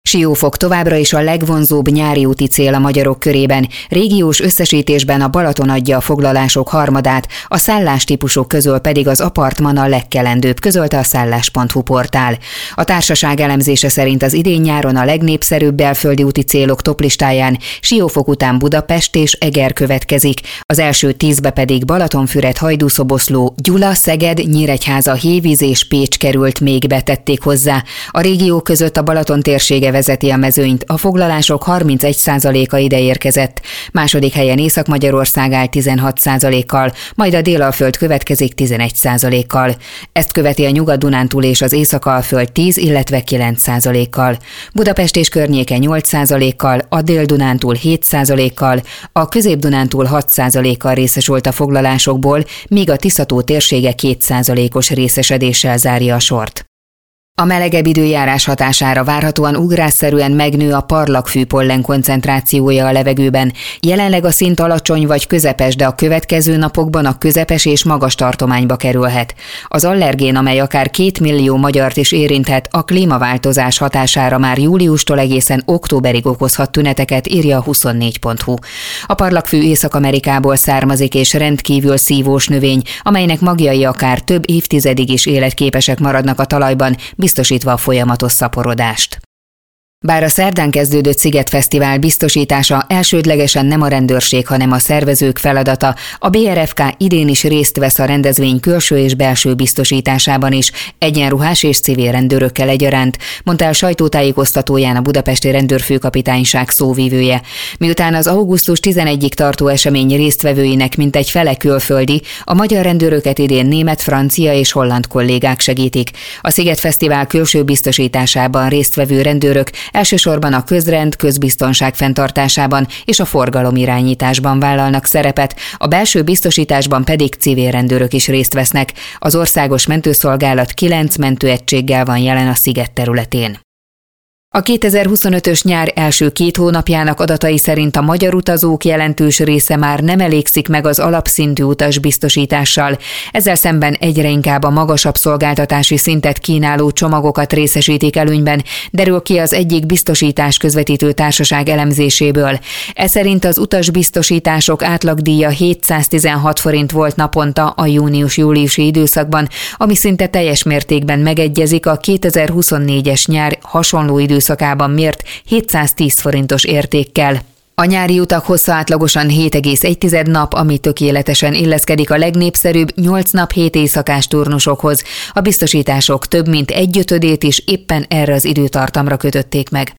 Siófok továbbra is a legvonzóbb nyári úti cél a magyarok körében, régiós összesítésben a Balaton adja a foglalások harmadát, a szállástípusok közül pedig az Apartman a legkelendőbb, közölte a szállás.hu portál. A társaság elemzése szerint az idén-nyáron a legnépszerűbb belföldi úti célok toplistáján Siófok után Budapest és Eger következik, az első 10-be pedig Balatonfüred, Hajdúszoboszló, Gyula, Szeged, Nyíregyháza, Hévíz és Pécs került még be, tették hozzá. A régió között a Balaton térsége vezeti a mezőnyt, a foglalások 31%-a ide érkezett. Második helyen Észak-Magyarország áll 16%-kal, majd a Délalföld következik 11%-kal. Ezt követi a Nyugat-Dunántúl és az Észak-Alföld 10, illetve 9%-kal. Budapest és környéke 8%-kal, a Dél-Dunántúl 7%-kal, a Közép-Dunántúl 6%-kal részesült a foglalásokból, míg a Tiszató térsége 2%-os részesedéssel zárja a sort. A melegebb időjárás hatására várhatóan ugrásszerűen megnő a parlagfű pollen koncentrációja a levegőben. Jelenleg a szint alacsony vagy közepes, de a következő napokban a közepes és magas tartományba kerülhet. Az allergén, amely akár 2 millió magyart is érinthet, a klímaváltozás hatására már júliustól egészen októberig okozhat tüneteket, írja a 24.hu. A parlagfű Észak-Amerikából származik és rendkívül szívós növény, amelynek magjai akár több évtizedig is életképesek maradnak a talajban, biztosítva a folyamatos szaporodást. Bár a szerdán kezdődött Szigetfesztivál biztosítása elsődlegesen nem a rendőrség, hanem a szervezők feladata, a BRFK idén is részt vesz a rendezvény külső és belső biztosításában is, egyenruhás és civil rendőrökkel egyaránt, mondta el sajtótájékoztatóján a budapesti rendőrfőkapitányság szóvivője. Miután az augusztus 11-ig tartó esemény résztvevőinek mintegy fele külföldi, a magyar rendőröket idén német, francia és holland kollégák segítik. A Szigetfesztivál külső biztosításában résztvevő rendőrök elsősorban a közrend, közbiztonság fenntartásában és a forgalomirányításban vállalnak szerepet, a belső biztosításban pedig civil rendőrök is részt vesznek. Az Országos Mentőszolgálat 9 mentőegységgel van jelen a sziget területén. A 2025-ös nyár első 2 hónapjának adatai szerint a magyar utazók jelentős része már nem elégszik meg az alapszintű utasbiztosítással, ezzel szemben egyre inkább a magasabb szolgáltatási szintet kínáló csomagokat részesítik előnyben, derül ki az egyik biztosítás közvetítő társaság elemzéséből. Ez szerint az utasbiztosítások átlagdíja 716 forint volt naponta a június-júliusi időszakban, ami szinte teljes mértékben megegyezik a 2024-es nyár hasonló időszakában mért 710 forintos értékkel. A nyári utak hossza átlagosan 7,1 nap, ami tökéletesen illeszkedik a legnépszerűbb 8 nap 7 éjszakás turnusokhoz. A biztosítások több mint 1/5-ét is éppen erre az időtartamra kötötték meg.